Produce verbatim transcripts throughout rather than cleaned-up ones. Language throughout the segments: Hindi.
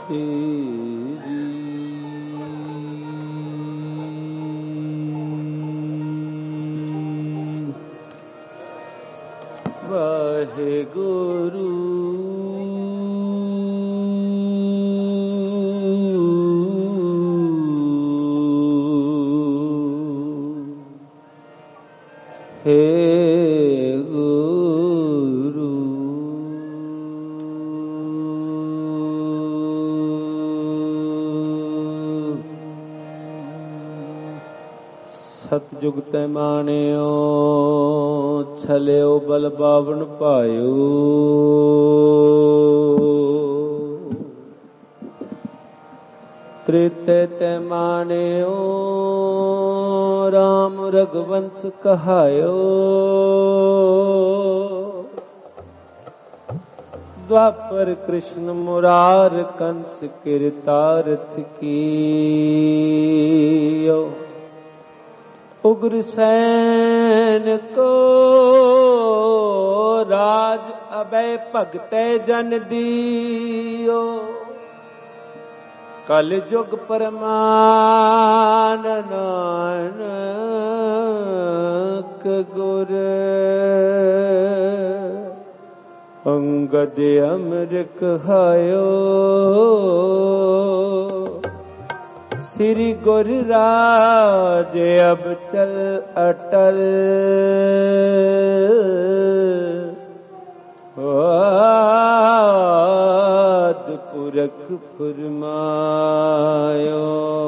वाहेगुरु हे गुरु सतजुग तै मानियो छलियो बल बावन पायो त्रेते तै मानियो राम रघुवंश कहायो द्वापर कृष्ण मुरार कंस किरतारथ कीयो उग्र सैन को राज अभय भगतै जन दियो कल जुग परमान नानक गुर अंगद अमर कहायो श्री गुरु राज अब चल अटल आद पुरख फुरमायो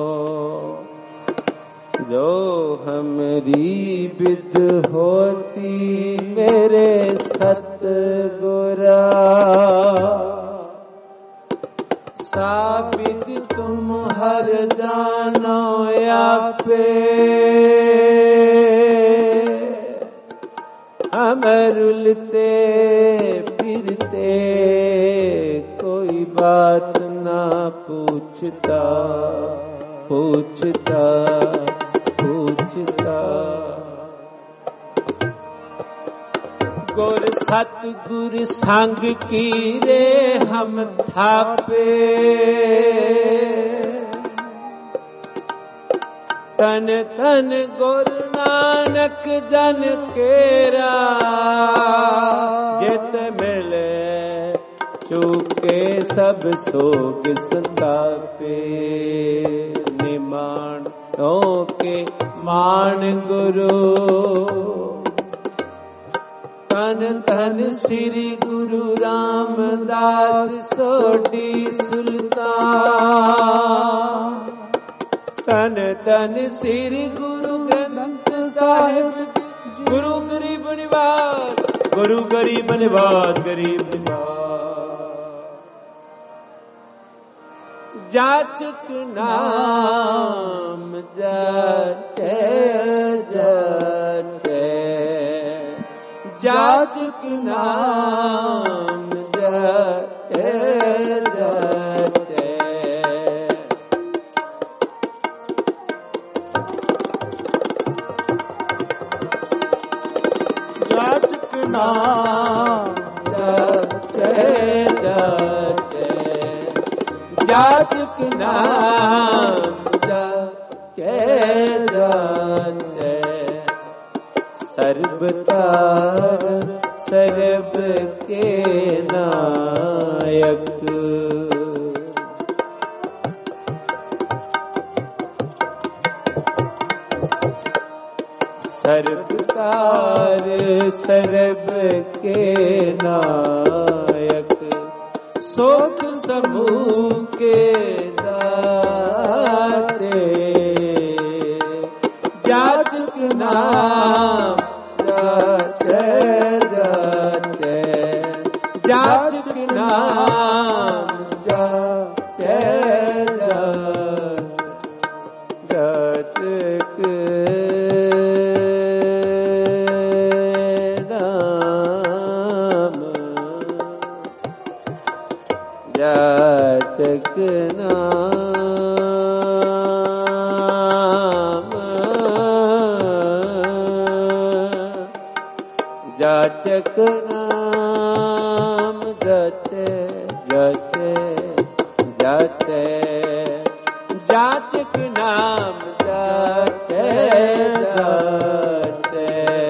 जो हमारी विद होती मेरे सतगुरा साबित तुम हर जानो आपे हम रुलते फिरते कोई बात ना पूछता पूछता पूछता गुर सतगुर संग की रे हम थापे तन तन गुरु नानक जन केरा जित मिले चूके सब सोग संतापे निमान के मान गुरु तन तन श्री गुरु रामदास सोडी सुल्तान तन तन श्री गुरु ग्रंथ साहिब गुरु गरीब निवाज गुरु गरीब निवाज गरीब निवाज जाचक नाम जाचे जाचे जाचक नाम जाचे जाचे जाचक नाम जाचे जाचे जाचक नाम जाचे जाचे सर्वतार सर्व के नायक सर्वतार सर्व के नायक सुख समूह के दाते जाचक नाम जाचे जाचे जाचक नाम जाचे जाचक नाम जाचक नाम जाचक नाम जाचे जाचे जाचे जाचक नाम जाचे जाचे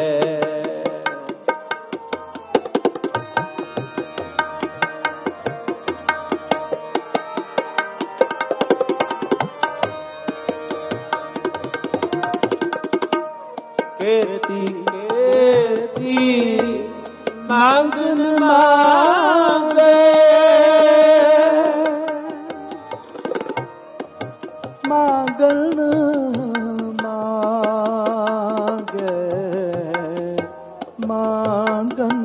कीर्ति कीर्ति मांगन मांगे मांगन मांगे मांगन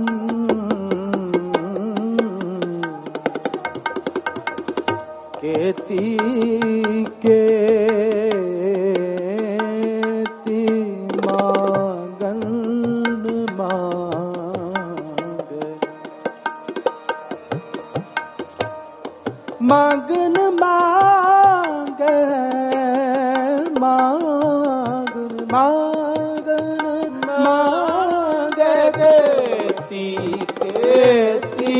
केती के मांगन मांगे मांगन मांगन मांगे केती केती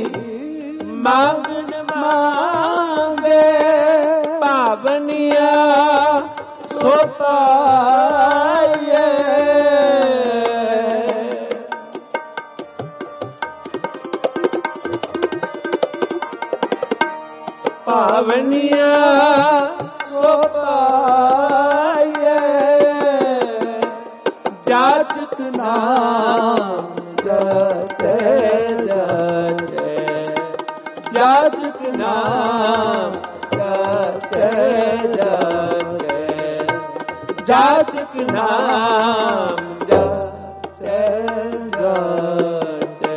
मांगन मांगे पावनिया सो पाए पावनिया सो पाए जाचक नाम जाचे जाचे जाचक नाम जाचे जाचे जाचक नाम जाचे जाचे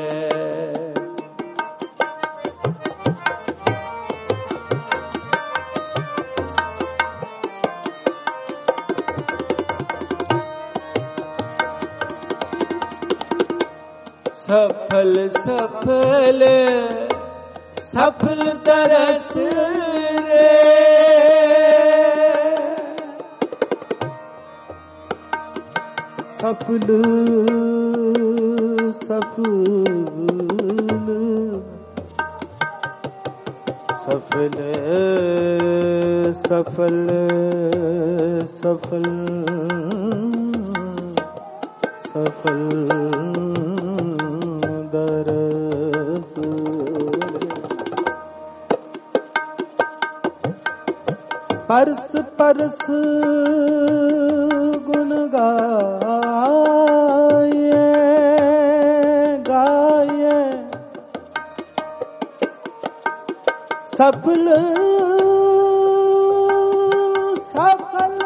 सफल सफल सफल तरस रे सफल सफल सफल सफल सफल सफल परस परस गुण गाये गाये सफल सफल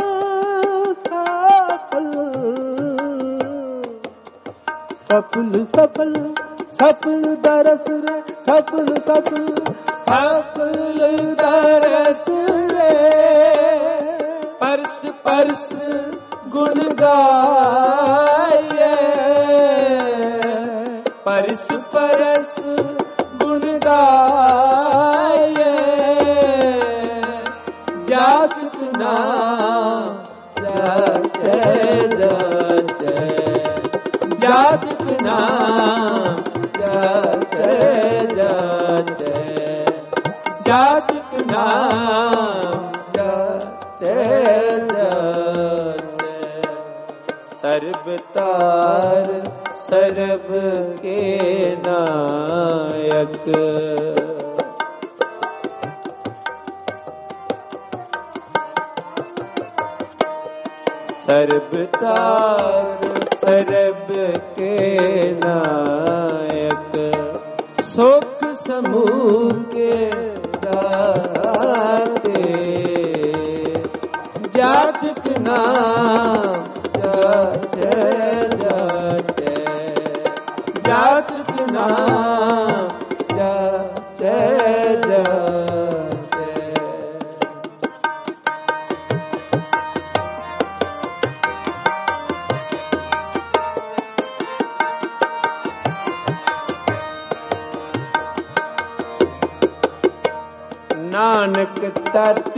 सफल सफल सफल दरस रे सफल सफल सफल दरस रे परस परस गुण गाये परस परस गुण गाये जाचक नाम जाचे जाचे जाचक नाम जाचे जाचे जाचक नाम जाचे जाचे सर्वतार सर्व के नायक सर्वतार सर्व के नायक सुख समूह के दाते जाचक नाम जाचे जाचे जाचक नाम जाचे जाचे नानक तत्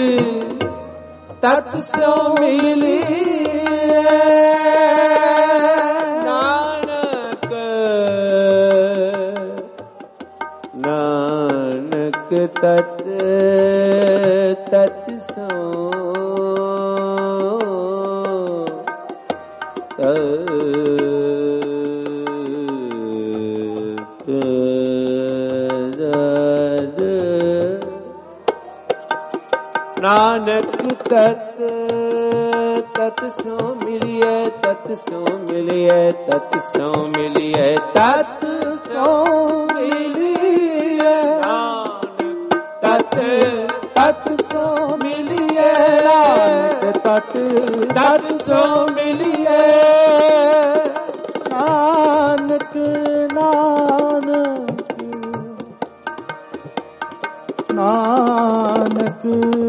तत् सो मिली नानक नानक ਤਤ ਤਤ ਸੋ ਨਾਨਕ ਤਤ ਤਤ ਸੋ ਮਿਲਿਐ ਤਤ ਸੋ ਮਿਲਿਐ ਤਤ ਸੋ ਮਿਲਿਐ ਤਤ ਸੋ ਮਿਲਿਐ ਤਤ ਤਤ ਸੋ ਮਿਲਿਐ ਤਤ ਤਤ ਸੋ ਮਿਲਿਐ ਨਾਨਕ ਨਾਨਕ ਨਾਨਕ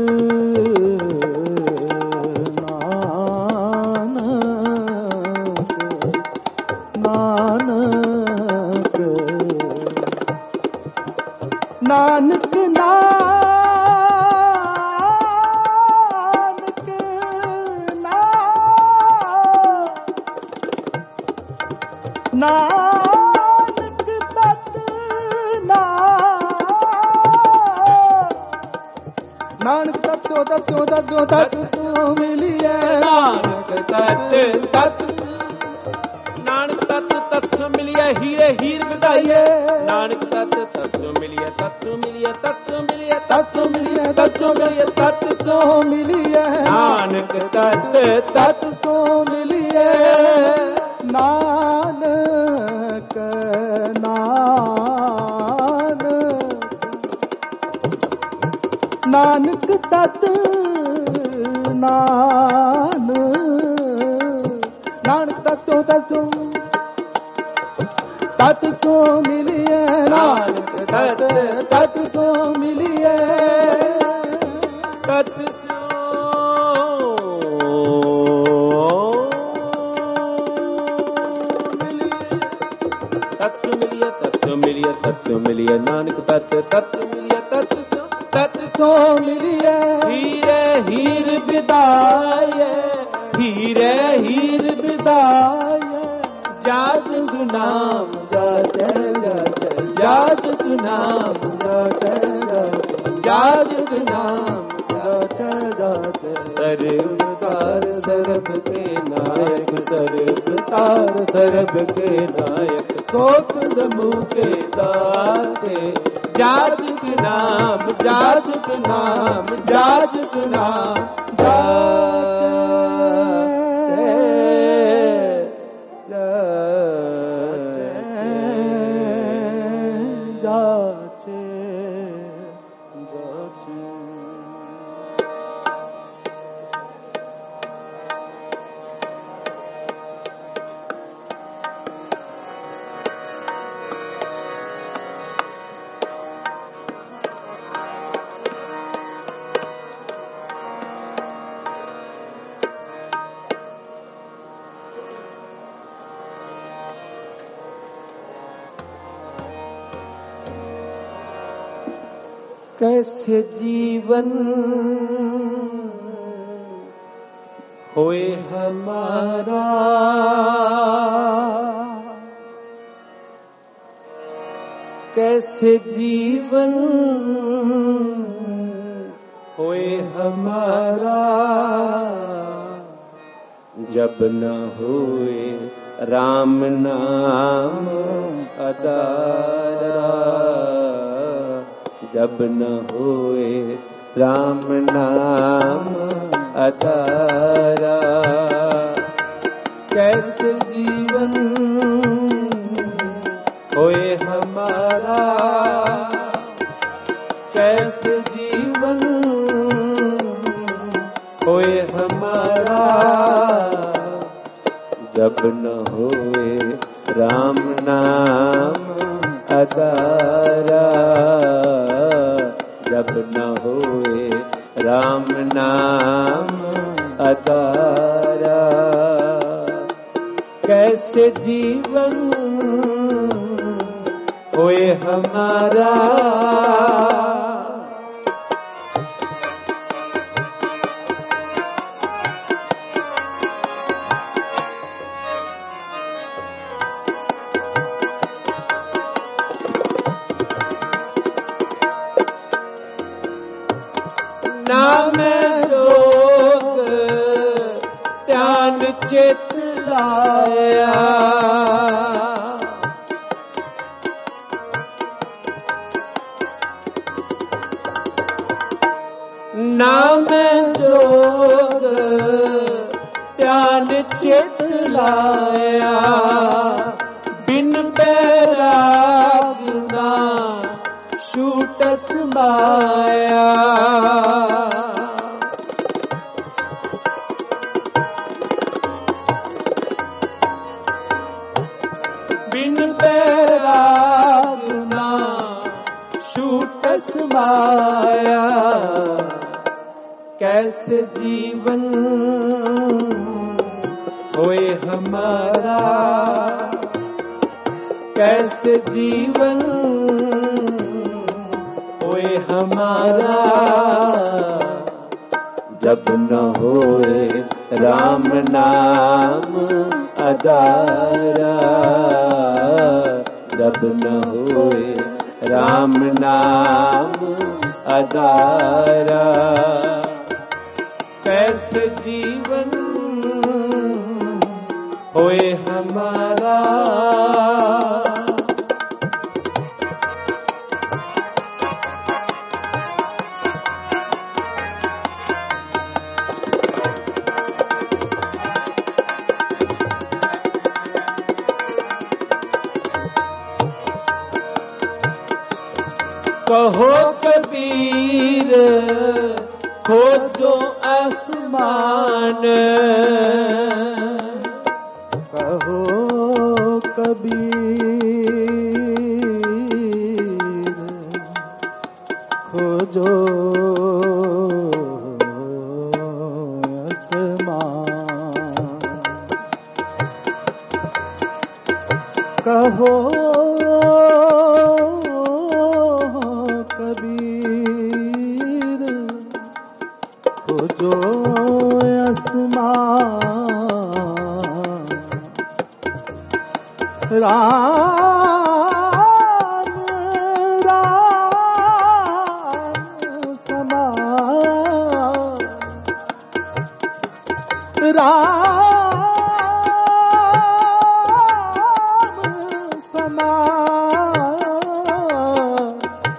ਨਾਨਕ ਨਾਨਕ ਤਤ ਨਾਨਕ ਤਤ ਸੋ ਤਤ ਸੋ ਤਤ ਸੋ ਤਤ ਸੋ ਮਿਲਿਐ ਨਾਨਕ ਤਤ ਤਤ ਨਾਨਕ ਤਤ ਤਤ ਸੋ ਮਿਲਿਐ ਹੀਰੇ ਹੀਰ ਵਧਾਈਏ ਨਾਨਕ ਤਤ ਤਤ ਸੋ ਮਿਲਿਐ ਤਤ ਸੋ ਮਿਲਿਐ ਤਤ ਸੋ ਮਿਲਿਐ ਤਤ ਸੋ ਮਿਲਿਐ ਤਤ ਸੋ ਮਿਲਿਐ ਤਤ ਸੋ ਮਿਲਿਐ ਨਾਨਕ ਤਤ ਤਤ ਸੋ ਮਿਲਿਐ ਨਾਨਕ ਨਾਨਕ ਨਾਨਕ ਤਤ ਨਾਨਕ ਨਾਨਕ ਤਤ ਸੋ ਤਤ ਸੋ ਤਤ ਸੋ ਮਿਲਿਐ ਨਾਨਕ ਤਤ ਤਤ ਸੋ ਮਿਲਿਐ ਤਤ ਸੋ ਤਤ ਮਿਲਿਐ ਤਤ ਮਿਲਿਐ ਤਤ ਮਿਲਿਐ ਨਾਨਕ ਤਤ ਤਤ ਮਿਲਿਐ ਤਤ ਸੋ ਤਤ ਸੋ ਮਿਲਿਐ ਹੀਰੇ ਹੀਰ ਵਿਦਾਇਐ ਹੀਰੇ ਹੀਰ ਵਿਦਾਇਐ ਜਾਜਗ ਨਾਮ ਜਾਚੈ ਜਾਚੈ ਜਾਜਗ ਨਾਮ ਜਾਚੈ ਜਾਚੈ ਜਾਜਗ ਨਾਮ ਜਾਚੈ ਜਾਚੈ ਸਰਬਤਾਰ ਸਰਬ ਕੇ ਨਾਇਕ ਸਰਬਤਾਰ ਸਰਬ ਕੇ ਨਾਇਕ ਸੋਖ ਸਮੂਹ ਕੇ ਦਾਤੇ ਜਾਜਗ ਨਾਮ ਜਾਜਗ ਨਾਮ ਜਾਜਗ ਨਾਮ ਜਾਚੈ कैसे जीवन होए हमारा कैसे जीवन होए हमारा जब न होए राम नाम अदारा जब न होए राम नाम अदारा कैसे जीवन होए हमारा कैसे जीवन होए हमारा जब न होए राम नाम अदारा जब न होए राम नाम अदारा कैसे जीवन होए हमारा नाम जोग ध्यान चित लाया। नाम जोग ध्यान चित लाया। बिन बैराग ना छूटस माया। बिन बैराग ना छूटस माया। कैसे जीवन होए हमारा, कैसे जीवन होए हमारा। जब न होए राम नाम अदारा, जब न होए राम नाम अदारा। कैसे जीवन होए हमारा। कहो कबीर खोजो आसमान। कहो कबीर खोजो आसमान। कहो जो आसमान। राम राम समान। राम समान।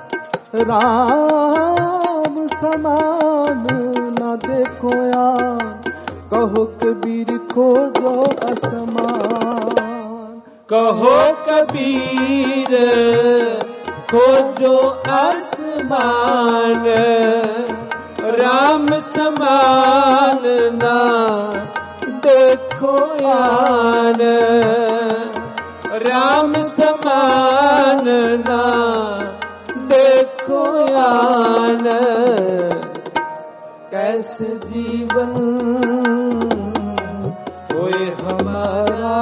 राम समान देखो यार। कहो कबीर खोजो आसमान। कहो कबीर खोजो आसमान। राम समान ना देखो यार। राम समान ना देखो यार। कैसे जीवन होए हमारा,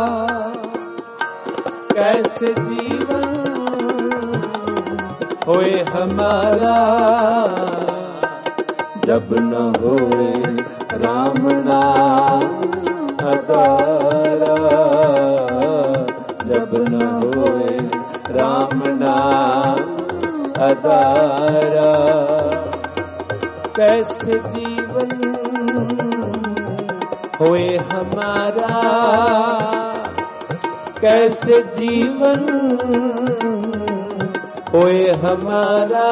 कैसे जीवन होए हमारा। जब न होए राम नाम अदारा, जब न होए राम नाम अदारा। कैसे जीवन होए हमारा, कैसे जीवन होए हमारा।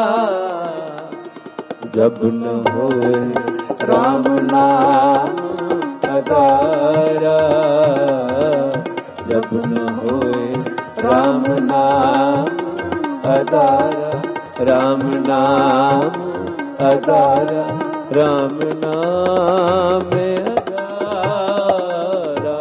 जब न होए राम नाम अदारा, जब न होए राम नाम अदारा। राम नाम अदारा, राम नाम अदारा।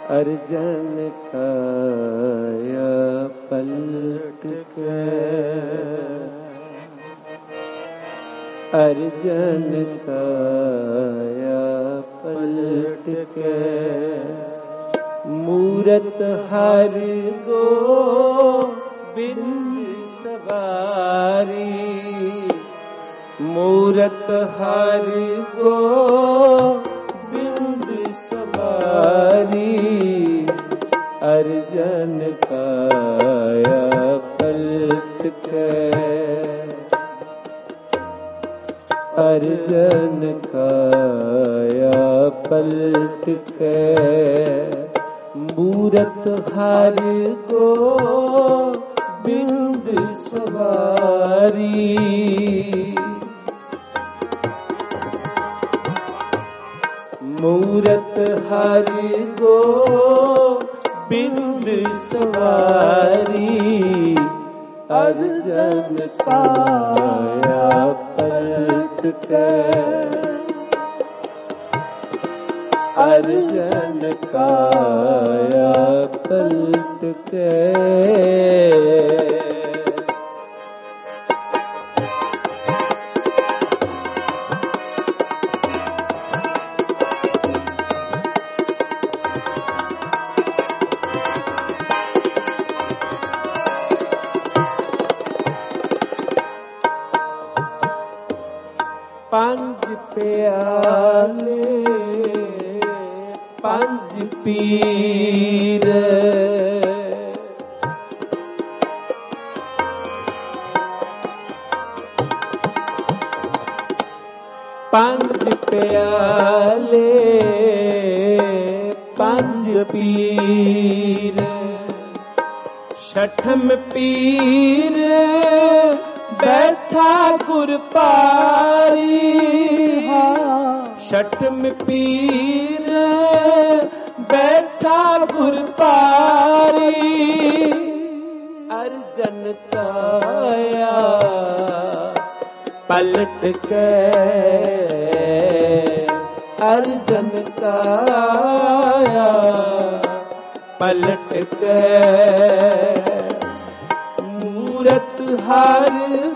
अर्जन काया पलट के, अर्जन काया पलट के, मूरत हर गोबिंद सवारी, मूरत हर गोबिंद सवारी, अर्जन काया पलट के, अर्जन काया पलट के, मूरत हर गोबिंद सवारी, मूरत हर गोबिंद सवारी, अर्जन काया पलट के, अर्जन काया पलट के, पंज प्याले पंज पीर, पंज प्याले पंज पीर, छठम पीर बैठा गुरपारी, छठम पीर बैठा गुरपारी, अर्जन काया पलट के, अर्जन काया पलट के, मूरत हर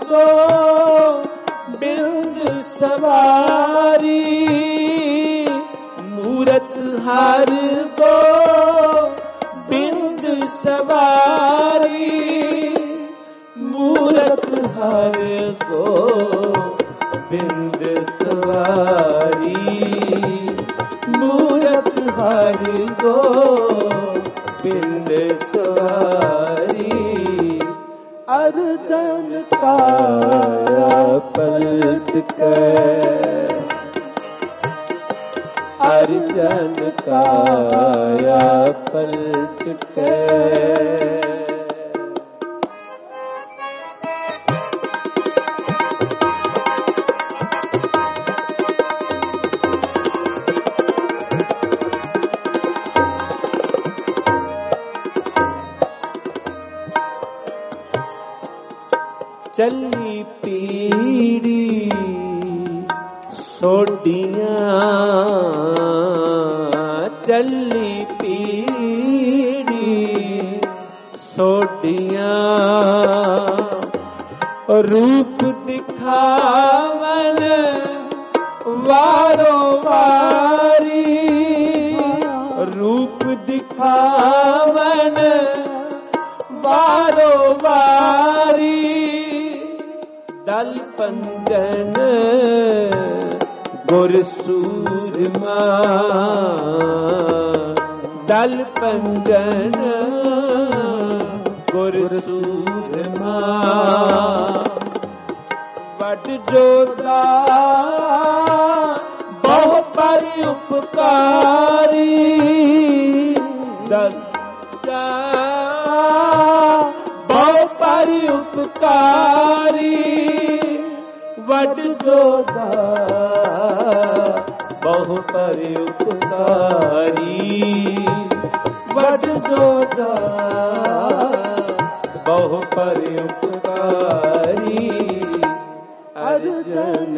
गोबिंद सवारी, मूरत हर गोबिंद सवारी, मूरत हर गोबिंद सवारी, मूरत हर गोबिंद सवारी, अर्जन काया पलट के, अर्जन काया पलट के, चली पीड़ी सोडियां, चली पीड़ी सोडियां, रूप दिखावन वारो वारी, रूप दिखावन वारो वारी, दल पंजन गुर सूरमा, दल पंजन गुर सूरमा, वड जोता बहु परि उपकारी, दल बहु परि उपकारी, वड जोता बहु परि उपकारी, वड जोता बहु परि उपकारी, अर्जन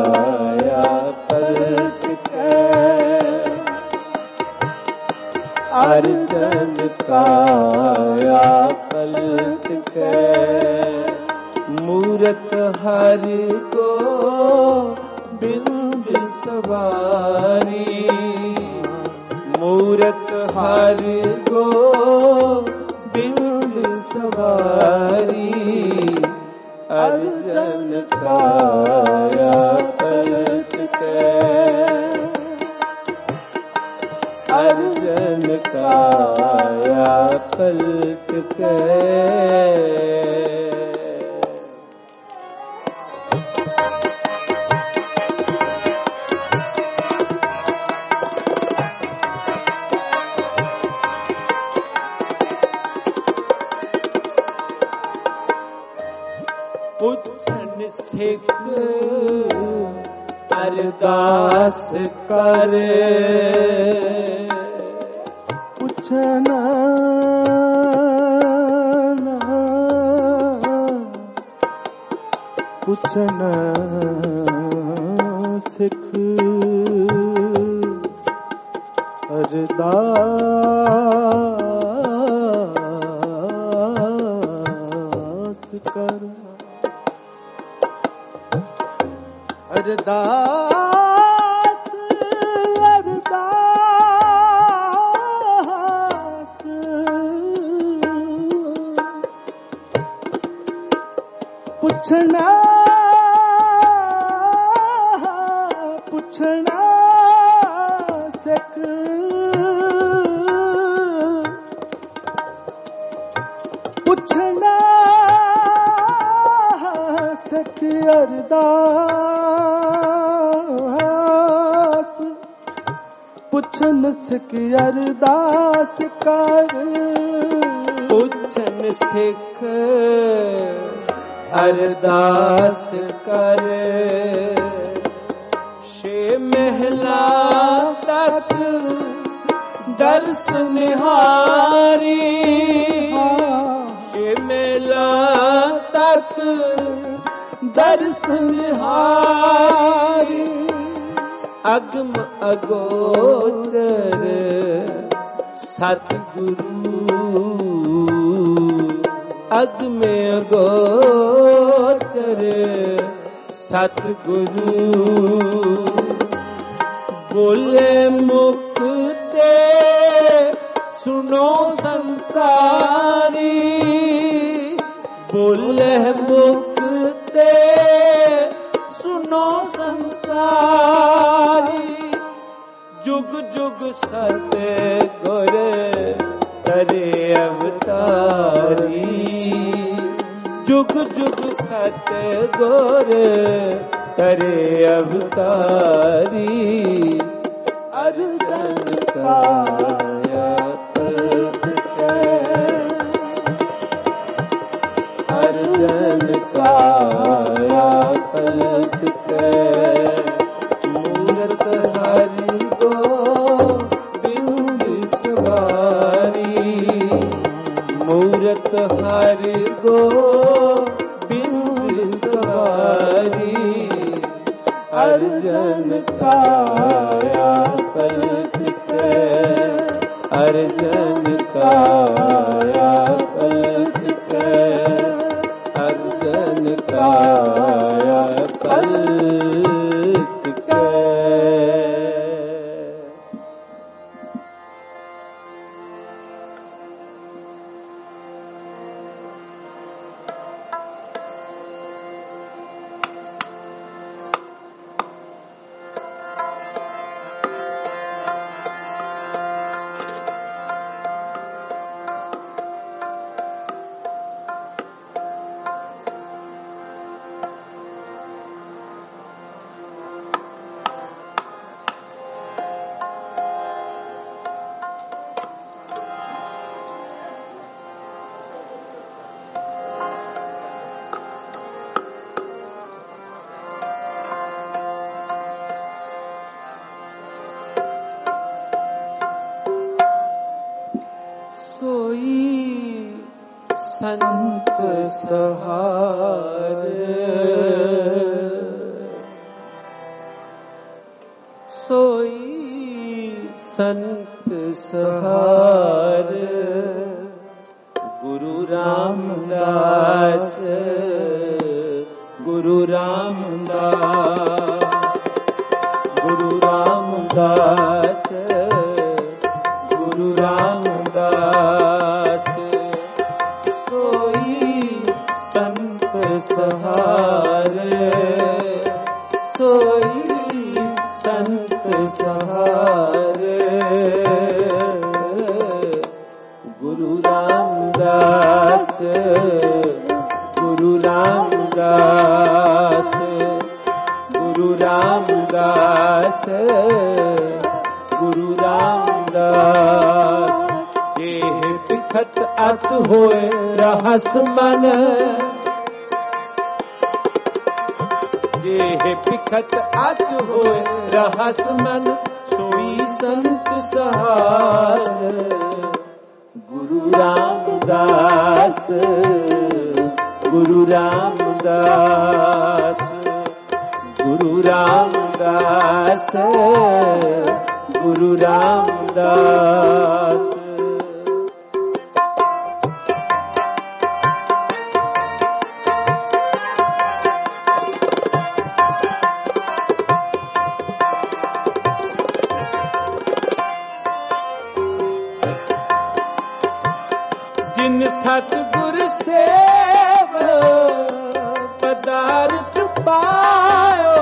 काया पलट के, अर्जन काया पलट के मूरत हरि को बिंद सवारी मूरत हरि को बिंद सवारी अर्जन काया पलट के अर्जन काया पलट के पुछन सिख अरदास करे पुछना पुछना सिख अरदास कर अरदास अरदास पुछना पुछना सिख पुछना सिख अरदास पुछन सिख अरदास कर पुछन सिख अरदास कर शे महला तक दर्श निहारी शे महला तक दर्श निहारी अगम अगोचर सतगुरु अगम अगोचर सतगुरु बोले मुख ते सुनो संसारी बोले मुख ते सुनो संसारी जुग जुग सते गुर करे अवतारी जुग जुग सते गुर करे अवतारी अर्जन काया पलट के अर्जन काया पलट के मूरत हरि को बिंद सवारी मूरत हरि को बिंद सवारी अर्जन काया पलट के अर्जन काया पलट के अर्जन काया पलट के संत सहारे सोई संत सहार गुरु रामदास गुरु रामदास गुरु रामदास गुरु रामदास सोई संत सहार सोई संत सहार गुरु रामदास गुरु रामदास गुरु रामदास गुरु रामदास देह पिखत अत होए रहस मन देह पिखत अत होए रहस मन सोई संत सहार गुरु रामदास गुरु रामदास गुरु रामदास गुरु रामदास जिन सतगुर सेव पदार्थ पायो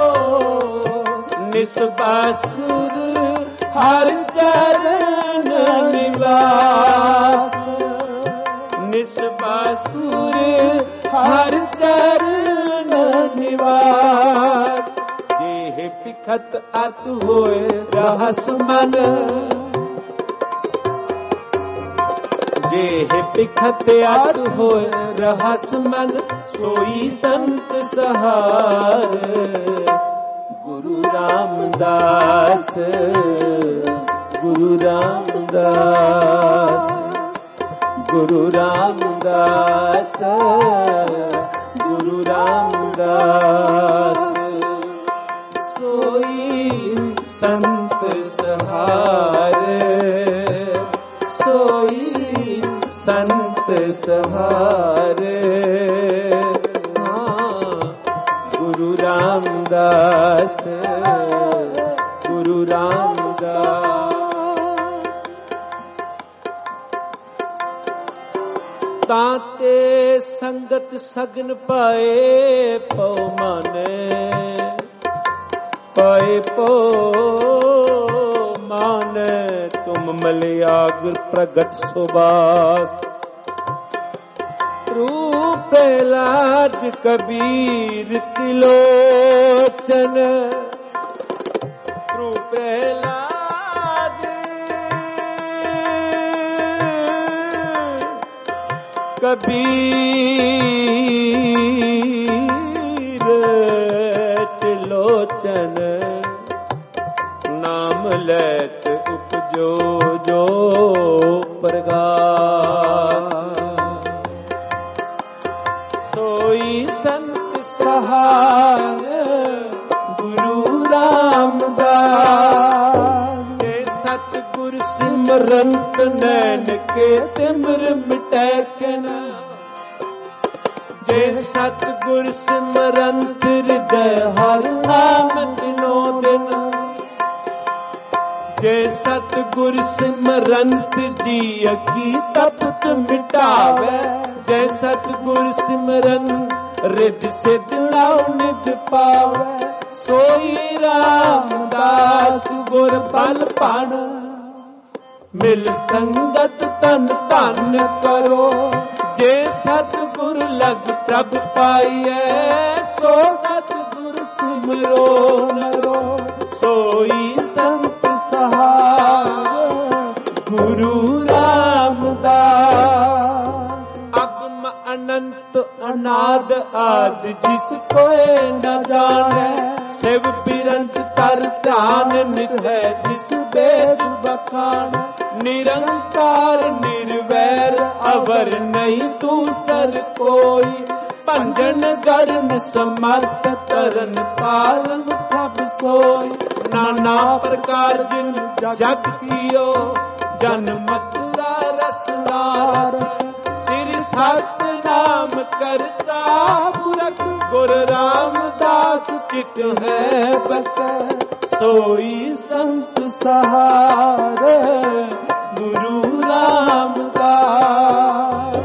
निस्बासुर हर चरण निवास निस्बासुर हर चरण निवास देह पिखत अत होए रहस मन देह पिखत अत होए रहस मन सोई संत सहार गुरु रामदास गुरु रामदास गुरु रामदास गुरु रामदास सोई संत सहार सोई संत सहार गुरु रामदास गुरु रामदास ताते संगत सगन पाए पौ माने पाए पौ मान तुम मलयाग्र प्रगट सुबास रूप लाद कबीर तिलोचन रूप लाद कबीर तिलोचन नाम लेत उपजो जो प्रगास सोई संत सहार गुरु रामदास के सतगुर सिमरंत नैन के तिमिर मिटै के न जे सतगुर सिमरंत हृदय हर नाम दिनो दिन जे सतगुर सिमरंत जिय की तपत मिटावे जय सतगुर सिमरन रिद सिद्ध निध पावे सोई रामदास गुर बल पण मिल संगत तन धन करो जे सतगुर लग प्रभ पाइए सो सतगुर सिमरो नरो सोई संत सहार गुरु रामदास अगम अनंत अनाद आदि जिस कोई न जाने शिव बिरंत तर ध्यान निध है जिस वेद बखान निरंकार निर्वैर अवर नहीं तू सर कोई पंजन गरन समर्थ तरन पालन सब सोई नाना प्रकार जिन जग कियो ਜਨ ਮਥੁਰਾ ਰਸਨਾਰ ਸ੍ਰੀ ਸਤਨਾਮ ਕਰਤਾ ਪੁਰਖ ਗੁਰ ਰਾਮਦਾਸ ਚਿਤ ਹੈ ਬਸੈ ਸੋਈ ਸੰਤ ਸਹਾਰ ਗੁਰੂ ਰਾਮਦਾਸ।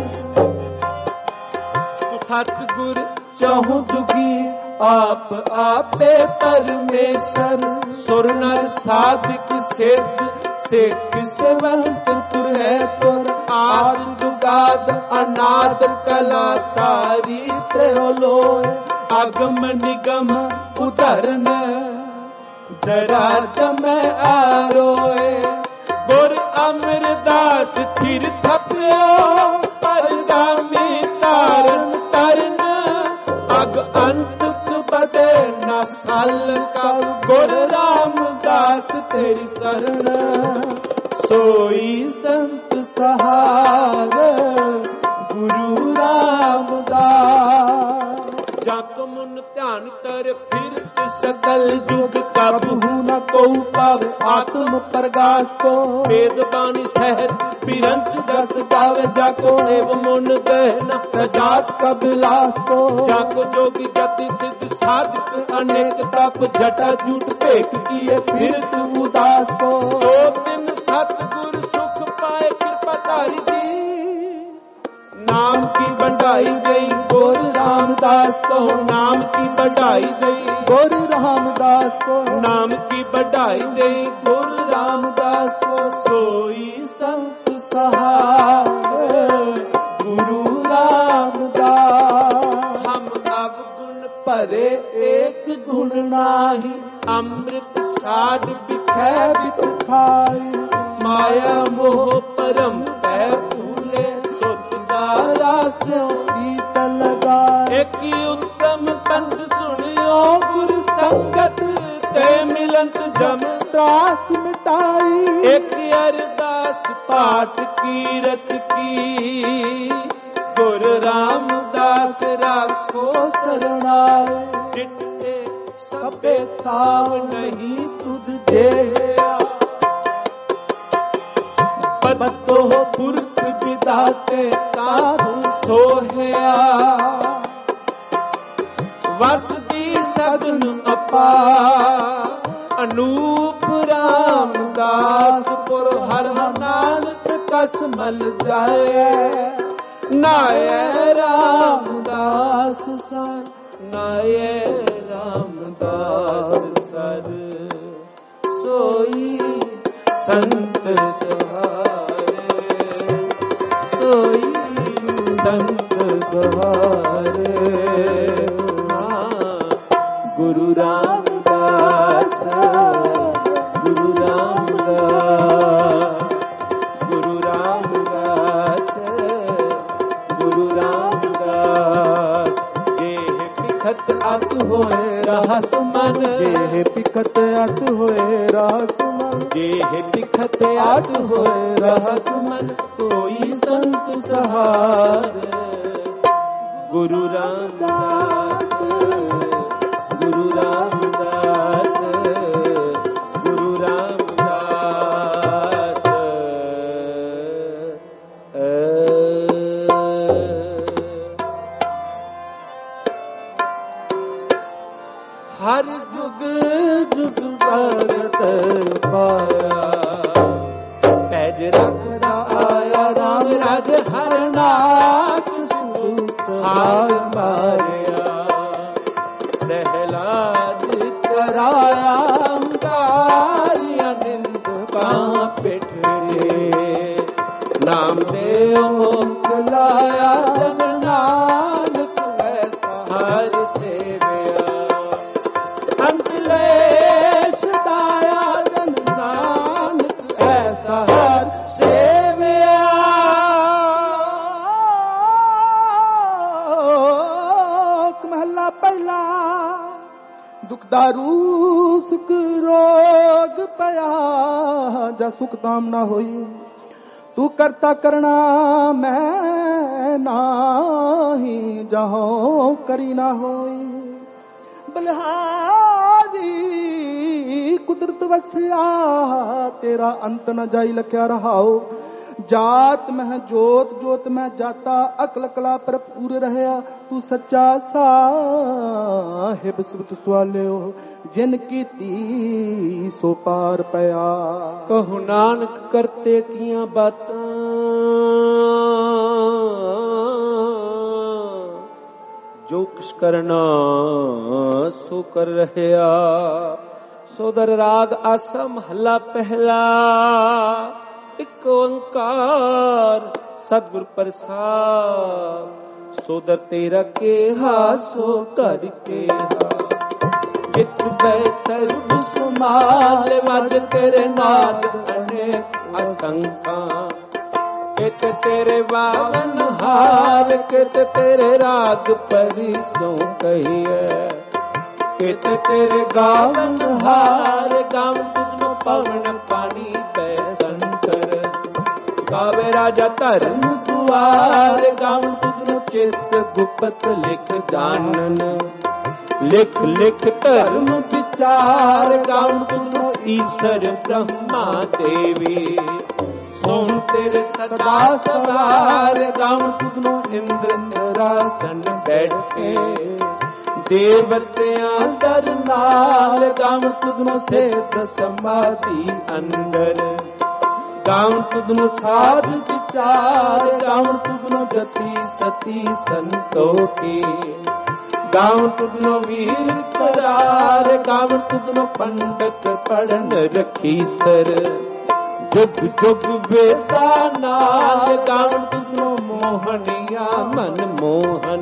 ਸਤਿਗੁਰ ਚਹੁ ਜੁਗੀ ਆਪ ਆਪੇ ਪਰਮੇਸ਼ਰ ਸੁਰ ਨਰ ਸਾਧਿਕ ਸਿੱਧ ਸਿੱਖ ਸੇਵੰਤ ਤੁਰ ਹੈ ਤੁਰ ਆਦ ਜੁਗਾਦ ਅਨਾਦ ਕਲਾਕਾਰੀ ਤੇੋ ਲੋਏ ਅਗਮ ਨਿਗਮ ਉਧਰਨ ਜਰਾ ਜਮੈ ਆਰੋਏ ਗੁਰ ਅਮਰਦਾਸ ਥਿਰ ਥਪਿਓ ਪਰਗਾਮੀ ਤਾਰਨ ਤਰਨ ਅਗ ਅੰਤ ਬਦੇ ਨਾ ਸਲ ਕਬ ਗੁਰ ਰਾਮਦਾਸ ਤੇਰੀ ਸਰਣ ਸੋਈ ਸੰਤ ਸਹਾਰ ਗੁਰੂ ਰਾਮਦਾਸ। ਜਗ ਮੁਨ ਧਿਆਨ ਕਰ ਫਿਰਤ ਸਕਲ ਜੁਗ ਕਬਹੂ ਨ ਕਉ ਪਾਵੇ ਆਤਮ ਪ੍ਰਗਾਸ ਕੋ ਵੇਦ ਬਾਣੀ ਸਹਿਤ ਬਿਰੰਚ ਜਸ ਗਾਵੇ ਜਾ ਕੋ ਸੇਵ ਮੁਨ ਗਹਿ ਨ ਪ੍ਰਜਾਤ ਕਬਿਲਾਸ ਕੋ ਜਾ ਕੋ ਜੋਗੀ ਜਤੀ ਸਿੱਧ ਸਾਧਕ ਅਨੇਕ ਤਪ ਜਟਾ ਝੂਠ ਭੇਖ ਕੀਏ ਫਿਰਤ ਉਦਾਸ ਕੋ ਜੋ ਤਿਨ ਸਤਿਗੁਰ ਸੁਖ ਪਾਏ ਕਿਰਪਾ ਧਾਰੀ ਦੀ नाम की बढ़ाई गई गुरु रामदास को नाम की बढ़ाई गई गुरु रामदास को नाम की बढ़ाई गई गुरु रामदास को सोई संत सहाय गुरु रामदास। हम अब गुण परे एक गुण नाही अमृत साध बिखै बित खाई माया मोह परम पै फूले एक उत्तम पंथ सुनियो गुर संगत ते मिलंत जम त्रास मिटाई एक अरदास पाठ कीरत की गुर रामदास राखो सरणाए जितने सबे थाव नहीं तुझ जेया बतो पुरख विदाते काहू सोहया वसदी सगन अपा अनूप रामदास पुर हर नानक कस मल जाए नाय रामदास सर नाय रामदास सर सोई संत सहारे सोई संत सहारे गुरु रामदास गुरु रामदास गुरु रामदास गुरु रामदास जेह पिखत अत होए रहस मन जेह पिखत अत होए रहस मन जेह पिखत अत होए रहस मन कोई संत सहार गुरु रामदास गुरु रामदास गुरु रामदास। हर जुग जुग भरत पाया पैज रख आया राम राज हर नाथ हार मारिया प्रहलाद कराया निंद का पिठरे नाम देव लाया जन नानक ऐसा हर सेवया अंतलेश दाया जन नानक ऐसा हर सेवया। महला पहला दुख दारू सुख रोग पया जा सुख दाम ना होई तू करता करना मैं नाही जहाँ करी ना होई बलिहारी कुदरत वसिया तेरा अंत न जाई लख्या रहाओ। जात मह जोत जोत मह जाता अकल कला भरपूर रहया तू सच्चा साहिब सुत सवालियो जिन कीती सो पार पया। कहु नानक करते किया बातां जो किश करना सो कर रहया। सोदर राग आसा महला पहला एक ओंकार सतगुर प्रसाद। सोदर तेरा केहा सो कर केहा चित सर्व सुमाल वज तेरे नाद अनेक असंख्या। कित तेरे बावन हार कित तेरे राग परिसों कहिए। कित तेरे गावन हार गावन तुझनो पवन पानी बैसंकर। गावे राजा धर्म दुआर गावन तुझनो चित गुप्त लिख जानन। लिख लिख धर्म विचार गावन तुझनो ईश्वर ब्रह्मा देवी। सोम तेरे सदा सवार गावन तुझनो इंद्र निरासन बैठे। देवतियां दर नाल गावन तुझनो सेध समाधि अंदर। गावन तुझनो साध विचार गावन तुझनो जति सती संतोखी। गावन तुझनो वीर करार गावन तुझनो पंडित पढ़न रखी सर। जुग जुग वेदा नाल गावन तुझनो मोहनिया मन मोहन।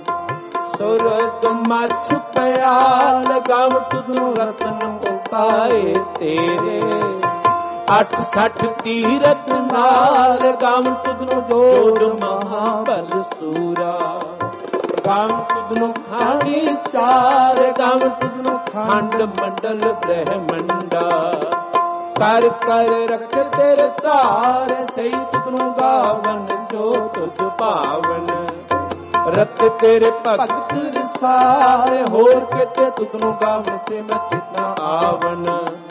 सुरत मछ पयाल गावन तुझनो रतन उपाए तेरे। अठ सठ तीरथ नाल गावन तुझनो जोड़ महाबल सूरा। गावन तुझनो खानी चार गावन तुझनो खंड मंडल ब्रह्मंडा। कर कर रख तेरे तार सही तुझनो गावन जो तुझ पावन। रत तेरे भगत सारे होर केते तुझनो गावन से मैं चितना आवन।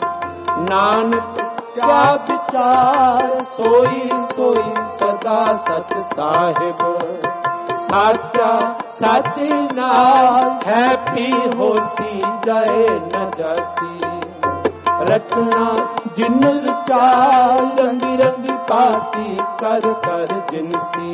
नानक क्या विचार सोई सोई सदा सच साहिब। साचा साची नाल है पी होसी जाए न जासी। रचना जिन विचार रंगी रंगी पाती कर कर जिनसी।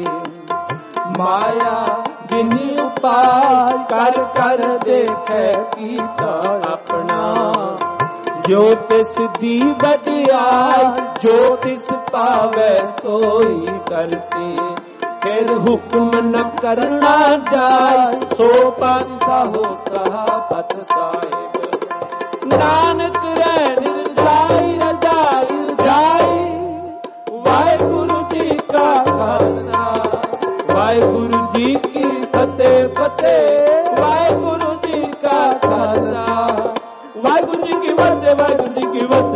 माया जिनी उपाय कर कर देखे कीता अपना। जो तिस दी वडियाई जो तिस पावे सोई करसी। फिर हुक्म न करना जाए सो पातशाह हो सहाबत साहिब। नानक रै निर्जाई रजाई रजाई वाहिगुरु जी का खालसा वाहिगुरु जी की फतेह फतेह वाहिगुरु जी का खालसा वाहिगुरु जी की फतेह वाहिगुरु जी की फतेह।